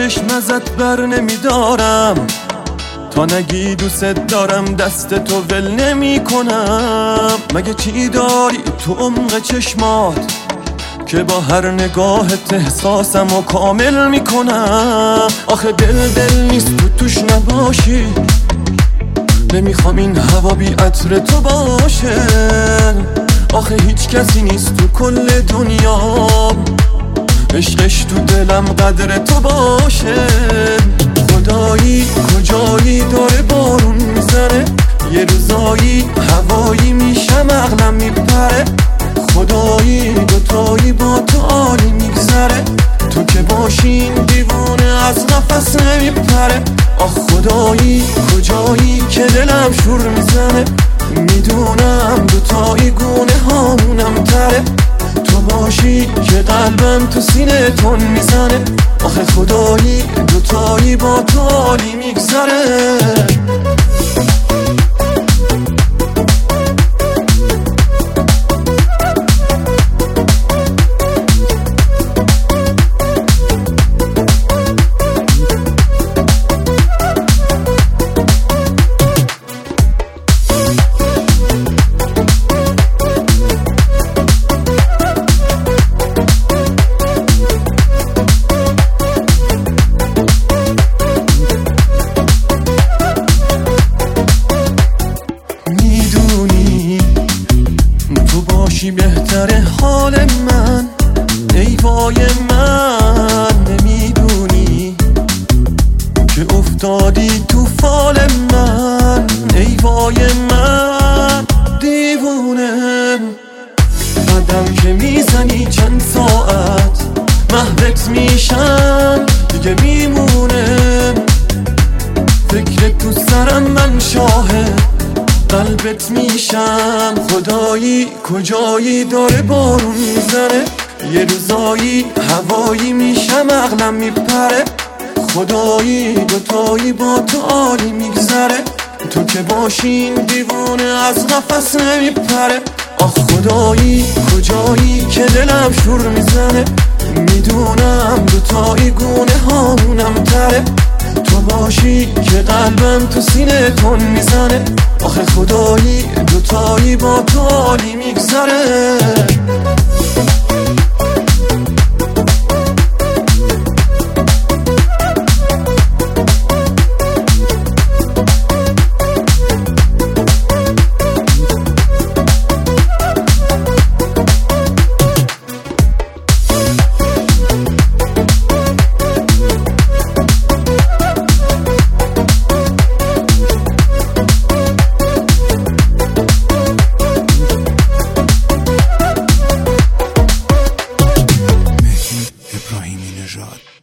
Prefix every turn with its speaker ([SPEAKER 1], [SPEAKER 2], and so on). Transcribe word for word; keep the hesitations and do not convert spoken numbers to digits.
[SPEAKER 1] چشم ازت بر نمیدارم، تا نگی دوست دارم دست تو ول نمی کنم. مگه چی داری تو عمق چشمات که با هر نگاهت احساسم و کامل میکنم؟ آخه دل دل نیست تو توش نباشی، نمیخوام این هوا بی عطر تو باشه. آخه هیچ کسی نیست تو کل دنیا عشقش تو دلم قدر تو باشه. خدایی کجایی داره بارون میزنه، یه روزایی هوایی میشم عقلم میپره. خدایی دوتایی با تو عالی میگذره، تو که باشین دیوونه از نفس نمیپره. آخ خدایی کجایی که دلم شور میزنه، میدونم دوتایی گونه هامونم تره. تو باشی که قلبم تو سینه تون میزنه. آخه خدایی دوتایی با تو عالی میگذره. باشی بهتره حال من، ای وای من. نمیدونی که افتادی تو فال من، ای وای من. دیوونه قدم که میزنی چند ساعت محوت میشم، دیگه میمونه فکر تو سرم، من شاهد قلبت میشم. خدایی کجایی داره بارون میزنه، یه روزایی هوایی میشم عقلم میپره. خدایی دوتایی با تو عالی میگذره، تو که باشین دیوونه از نفس نمیپره. آخ خدایی کجایی که دلم شور میزنه، میدونم دوتایی گونه هامونم تره. تو باشی که قلبم تو سینه تون میزنه. آخه خدایی دوتایی با تو عالی میگذره.
[SPEAKER 2] ابراهیمی نژاد.